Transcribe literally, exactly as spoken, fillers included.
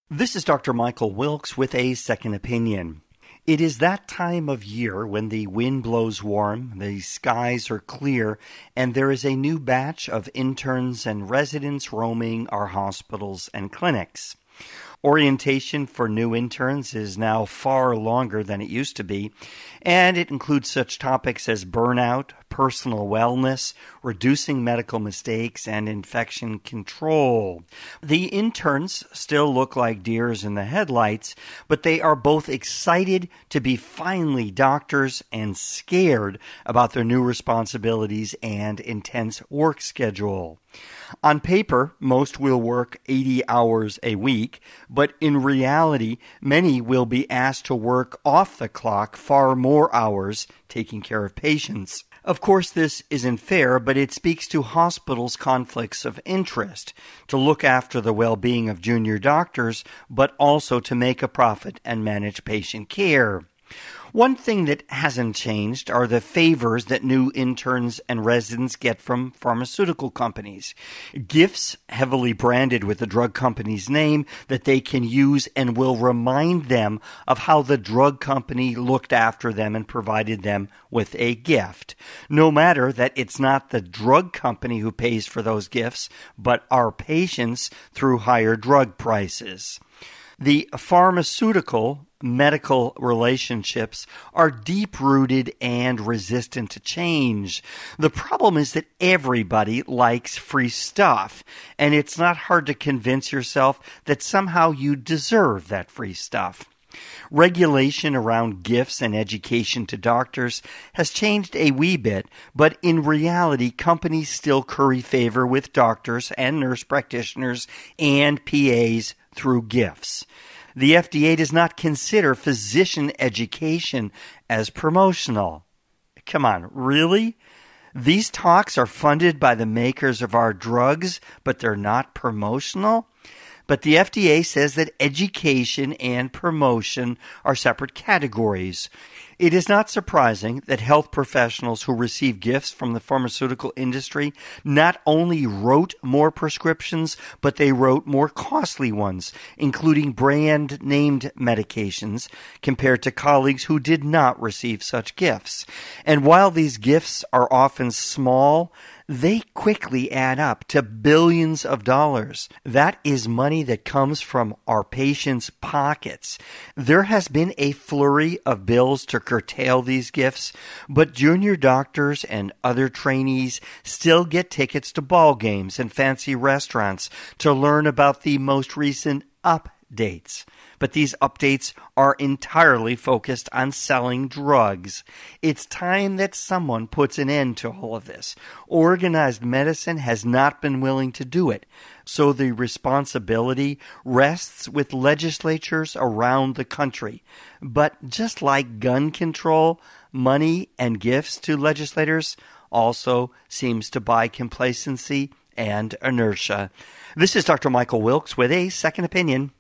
This is Doctor Michael Wilkes with a second opinion. It is that time of year when the wind blows warm, the skies are clear, and there is a new batch of interns and residents roaming our hospitals and clinics. Orientation for new interns is now far longer than it used to be, and it includes such topics as burnout, personal wellness, reducing medical mistakes, and infection control. The interns still look like deers in the headlights, but they are both excited to be finally doctors and scared about their new responsibilities and intense work schedule. On paper, most will work eighty hours a week, but in reality, many will be asked to work off the clock far more hours taking care of patients. Of course, this isn't fair, but it speaks to hospitals' conflicts of interest to look after the well-being of junior doctors, but also to make a profit and manage patient care. One thing that hasn't changed are the favors that new interns and residents get from pharmaceutical companies. Gifts heavily branded with the drug company's name that they can use and will remind them of how the drug company looked after them and provided them with a gift. No matter that it's not the drug company who pays for those gifts, but our patients through higher drug prices. The pharmaceutical medical relationships are deep-rooted and resistant to change. The problem is that everybody likes free stuff, and it's not hard to convince yourself that somehow you deserve that free stuff. Regulation around gifts and education to doctors has changed a wee bit, but in reality, companies still curry favor with doctors and nurse practitioners and P As through gifts. The F D A does not consider physician education as promotional. Come on, really? These talks are funded by the makers of our drugs, but they're not promotional? But the F D A says that education and promotion are separate categories. It is not surprising that health professionals who receive gifts from the pharmaceutical industry not only wrote more prescriptions, but they wrote more costly ones, including brand-named medications, compared to colleagues who did not receive such gifts. And while these gifts are often small, they quickly add up to billions of dollars. That is money that comes from our patients' pockets. There has been a flurry of bills to curtail these gifts, but junior doctors and other trainees still get tickets to ball games and fancy restaurants to learn about the most recent updates. But these updates are entirely focused on selling drugs. It's time that someone puts an end to all of this. Organized medicine has not been willing to do it, so the responsibility rests with legislatures around the country. But just like gun control, money and gifts to legislators also seems to buy complacency and inertia. This is Doctor Michael Wilkes with a second opinion.